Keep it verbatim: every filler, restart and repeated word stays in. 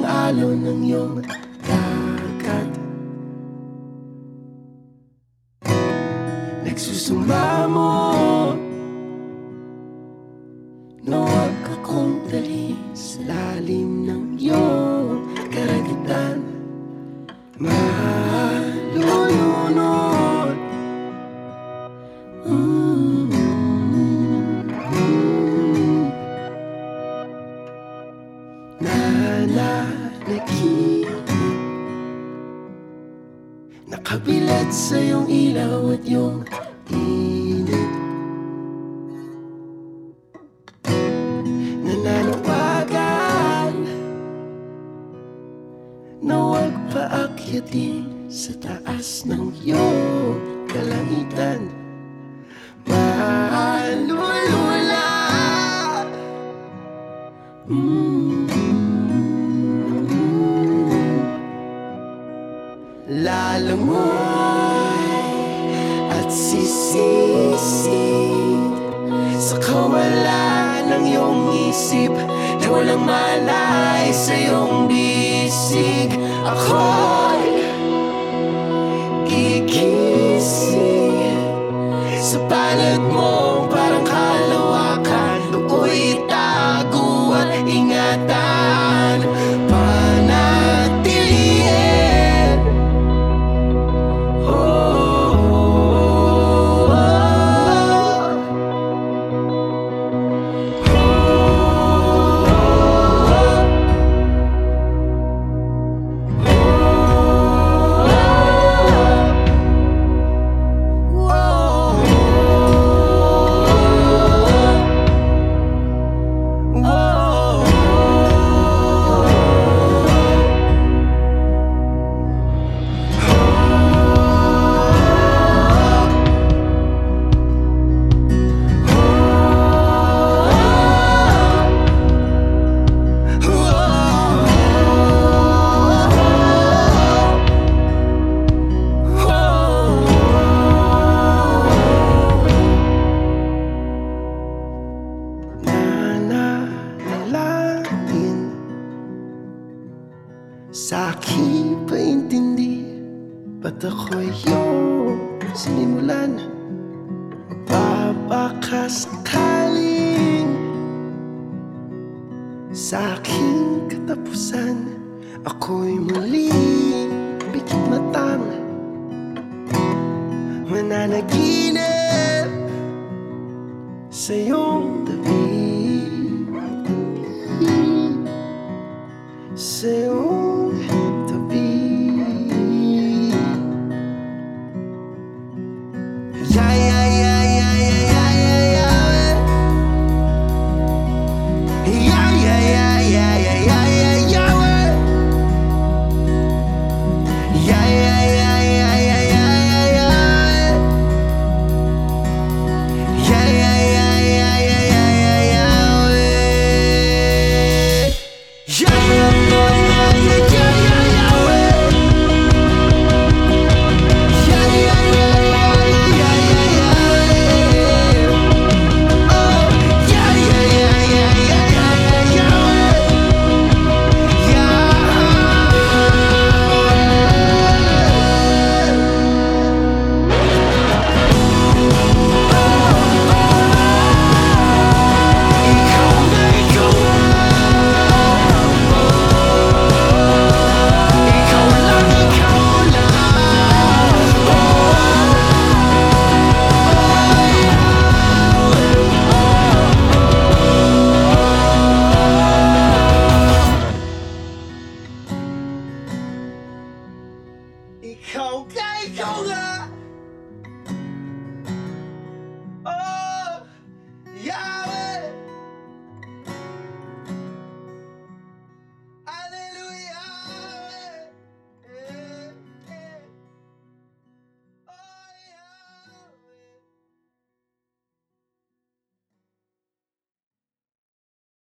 ng alon ng iyong dagat. Nagsusumamo na huwag akong dalhin sa lalim ng iyong karagitan. Malulunod mm -hmm. Nananakit, nakabilad sa iyong ilaw at iyong init. Nananawagan na huwag paakyatin sa taas ng iyong kalangitan. Malulula mm -hmm. Lalangoy at sisisig sa kawalan ng iyong isip na walang malay sa iyong bisig. Ako'y gigising sa palad mo, parang kalawakan. Ako'y itago at ingatan, panatiliin. Oh, oh, oh, sa aking paintindi, ba't ako'y iyong sinimulan? Magpapakasakaling sa aking katapusan, ako'y muling pikit matang mananaginip sa iyong tabi, sa iyong tabi. Yeah, yeah, yeah, yeah, yeah, yeah, yeah, yeah. Yeah, yeah, yeah, yeah, yeah, yeah, yeah, yeah. Yeah, yeah, yeah, yeah, yeah, yeah, yeah, yeah. Yeah, yeah, yeah, yeah, yeah, yeah, yeah, yeah. Yeah, yeah, yeah, yeah, yeah, yeah, yeah. Yeah, yeah, yeah, yeah, yeah, yeah, yeah. Oh, yeah, yeah, yeah, yeah, yeah, yeah, yeah, ikaw ka, ikaw nga.